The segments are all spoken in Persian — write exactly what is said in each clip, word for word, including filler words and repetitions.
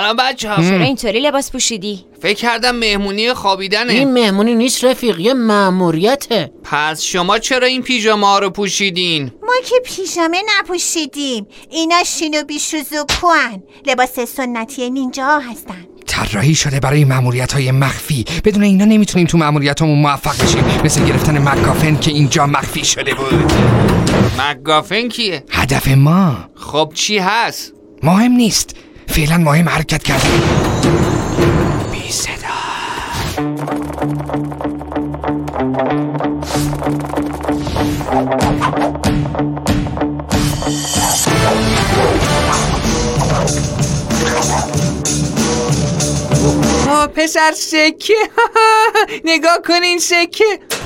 سلام بچه‌ها. چرا اینطوری لباس پوشیدی؟ فکر کردم مهمونی خوابیدنه. این مهمونی نیست رفیق، یه مأموریته. پس شما چرا این پیژامه رو پوشیدین؟ ما که پیژامه نپوشیدیم. اینا شینوبی شوزوکوان، لباس سنتی نینجا هستن. طراحی شده برای مأموریت‌های مخفی. بدون اینا نمیتونیم تو مأموریتامون موفق بشیم، مثل گرفتن مکافن که اینجا مخفی شده بود. مکافن کیه؟ هدف ما. خب چی هست؟ مهم نیست، فعلا مهم حرکت کردن. بی صدا. آه پسر سکه. نگاه کن این سکه.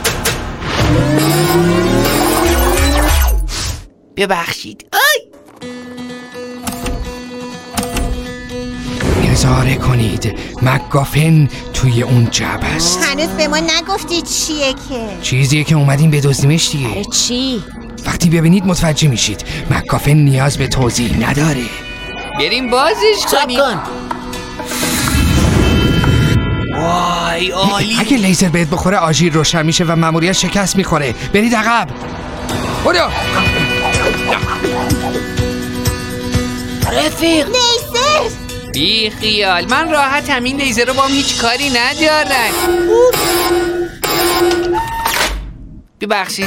ببخشید. آی نظاره کنید، مکافن توی اون جعبه است. هنوز به ما نگفتی چیه که؟ چیزیه که اومدیم بدزدیمش دیگه. برای چی؟ وقتی ببینید متوجه میشید. مکافن نیاز به توضیح نداره. بریم بازش کنیم. کن. وای عالی. اگه لیزر بهت بخوره آژیر روشن میشه و مأموریت شکست میخوره. برید عقب. برو. رفیق لیزر بی خیال، من راحتم. این لیزر رو با هم هیچ کاری ندارن. ببخشید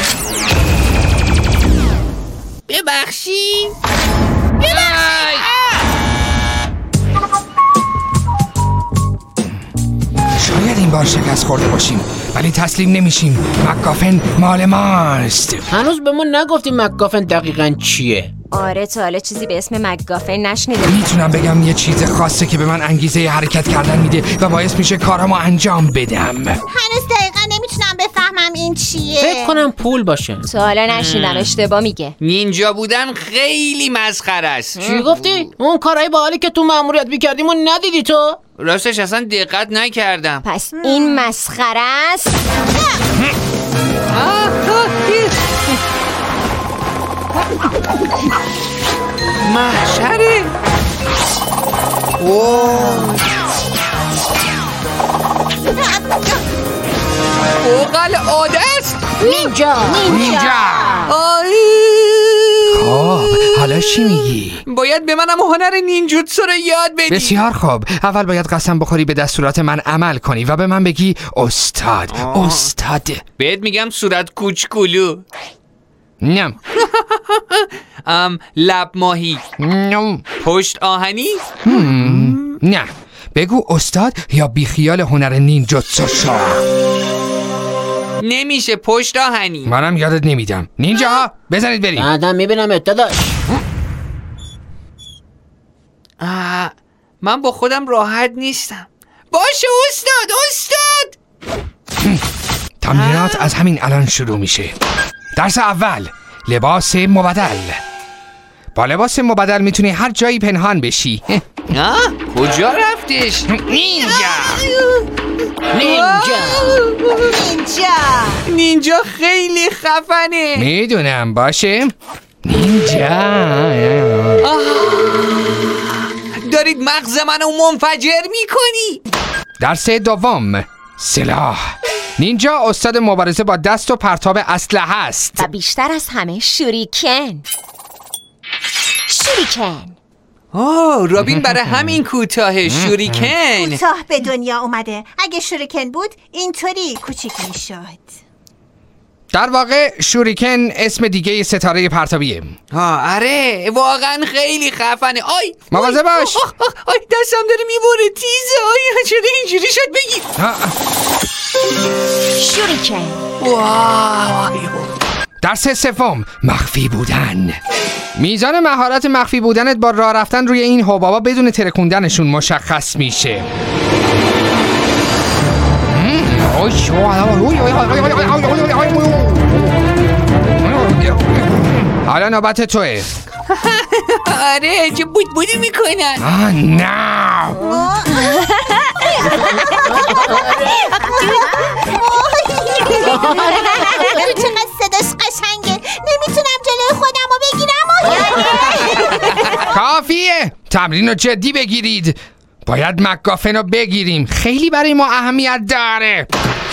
ببخشید ببخشید. شاید این بار شکست خورده باشیم، ولی تسلیم نمیشیم. مکافن مال ماست. هنوز به ما نگفتی مکافن دقیقاً چیه؟ آره تا حالا چیزی به اسم مکافن نشنیدم. میتونم بگم یه چیز خاصه که به من انگیزه حرکت کردن میده و باعث میشه کارامو انجام بدم. هنوز دقیقا نمیتونم بفهمم این چیه. فکر کنم پول باشه. تا حالا نشنیدم، اشتباه میگه. نینجا بودن خیلی مسخره است. چی گفتی؟ اون کارهای باحالی که تو مأموریت میکردیم اون ندیدی تو؟ راستش اصلا دقت نکردم. پس این مسخره است. محشره. اوه اوغل عاده است. نینجا نینجا. آی خب حالا چی میگی؟ باید به منم هنر نینجوتسو رو یاد بدی. بسیار خوب. اول باید قسم بخوری به دستورات من عمل کنی و به من بگی استاد. آه. استاد. بهت میگم صورت کوچکولو. نم. ام لب ماهی. نم. پشت آهنی. نه بگو استاد یا بیخیال هنر نینجوتسو شو. نمیشه پشت آهنی. منم یادت نمیدم. نینجاها بزنید بریم. بعدا میبینم اتداش. آه، من با خودم راحت نیستم. باشه استاد استاد. تمرینات از همین الان شروع میشه. درس اول، لباس مبدل. با لباس مبدل میتونی هر جایی پنهان بشی. آه کجا رفتش؟ نینجا. نینجا نینجا نینجا خیلی خفنه. میدونم باشه. نینجا. دارید مغز منو منفجر میکنی. درس دوم، سلاح. نینجا استاد مبارزه با دست و پرتاب اسلحه است. و بیشتر از همه شوریکن. شوریکن. آه رابین برای همین کوتاه شوریکن. کوتاه به دنیا اومده. اگه شوریکن بود اینطوری کوچیک میشد. در واقع شوریکن اسم دیگه ستاره پرتابیه. آه اره واقعا خیلی خفنه. آی مواظب باش. آه آه آی دستم داره میبره تیزه. آی چرا اینجوری شد بگی. شوریکن. وای. درس سوم، مخفی بودن. میزان مهارت مخفی بودنت با راه رفتن روی این حبابا بدون ترکوندنشون مشخص میشه. حالا نوبت توه. آره چه بود بودی میکنن. آه نه. چقدر صداش قشنگه. نمیتونم جلوی خودم رو بگیرم. کافیه. تمرین رو جدی بگیرید. باید مکافن رو بگیریم، خیلی برای ما اهمیت داره.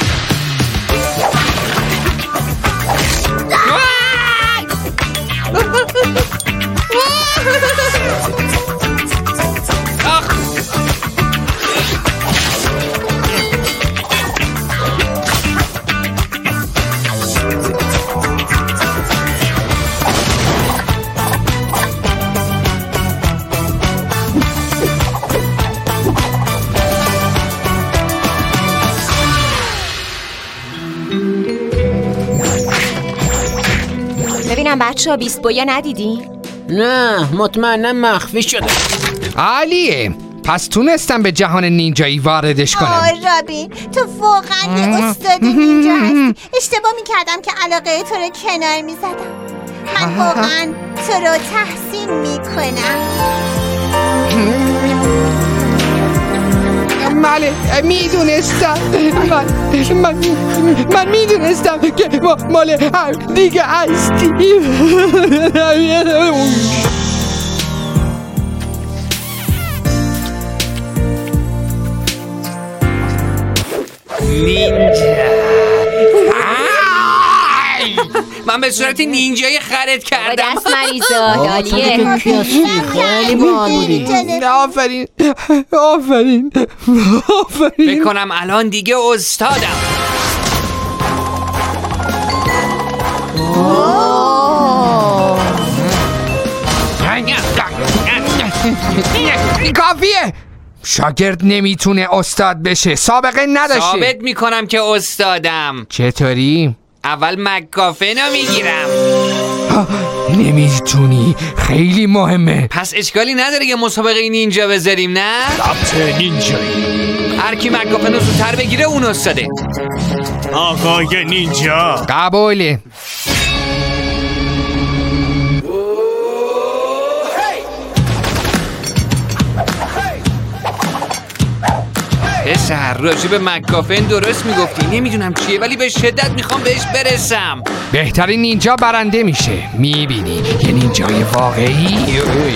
ببینم بچه ها بیست بویا ندیدی؟ نه مطمئنم مخفی شده. عالیه، پس تونستم به جهان نینجایی واردش کنم. آه رابین، تو واقعا یه استاد نینجا هستی. اشتباه میکردم که علاقه تو رو کنار میزدم. من واقعا تو رو تحسین میکنم. بله میدونستم، من من من میدونستم که ما مال هم دیگه هستیم. نینجا. من به صورت نینجایی خرید کردم. دست مریضا دالیه. خیلی باحال بودی. آفرین آفرین آفرین. بکنم الان دیگه استادم. کافیه. شاگرد نمیتونه استاد بشه، سابقه نداشته. ثابت میکنم که استادم. چطوری؟ اول مکافن رو میگیرم. نمیتونی، خیلی مهمه. پس اشکالی نداره که مسابقه نینجا بذاریم، نه؟ ضبط نینجایی. هر کی مکافن رو زودتر بگیره اون استاده. آقای نینجا. قبوله. پسر راجع به مکافن درست میگفتی، نمیدونم چیه ولی به شدت میخوام بهش برسم. بهترین نینجا برنده میشه، میبینی یه نینجای واقعی.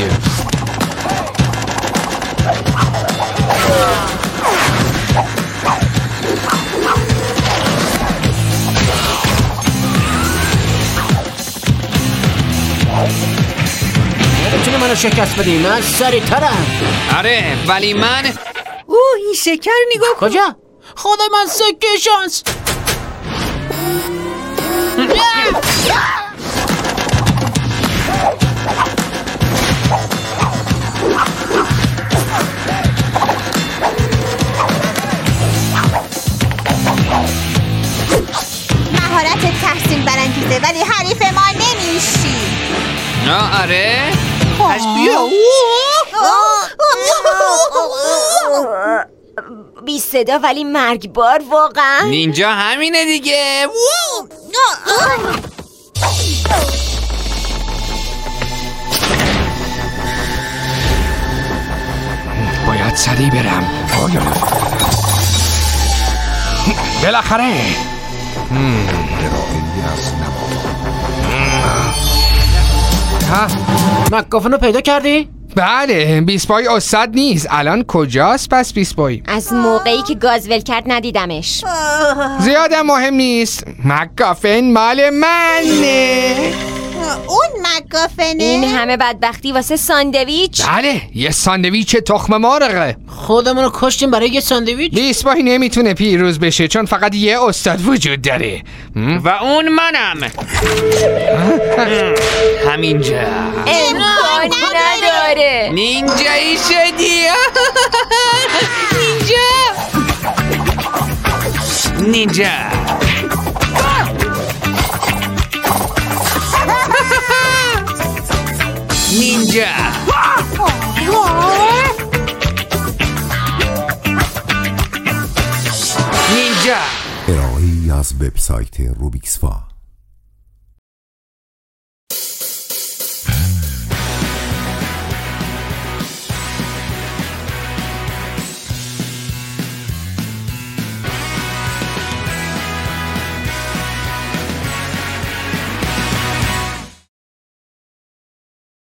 نمیتونی منو شکست بدی، من سریع‌ترم. آره ولی من اوه این شکر نگاه کن. کجا؟ خدای من سکه شانس. مهارت تحسین برانگیزه ولی حریف ما نمیشی. نه آره؟ پس بیا. بی صدا ولی مرگبار واقعا. نینجا همینه دیگه. باید سریع برم. بالاخره مکافن رو پیدا کردی؟ بله، بیسپای استاد نیست. الان کجاست پس بیسپای؟ از موقعی که گاز ول کرد ندیدمش. زیادم مهم نیست، مکافن مال منه. اون مکافنه؟ این همه بدبختی واسه ساندویچ؟ بله، یه ساندویچ تخم مرغه. خودمون رو کشتیم برای یه ساندویچ؟ بیسپای نمیتونه پیروز بشه چون فقط یه استاد وجود داره و اون منم. همینجا. امکان نداره. نینجایی شدی. نینجا نینجا. نینجا. نینجا. ارائه‌ای از وبسایت روبیکس فا.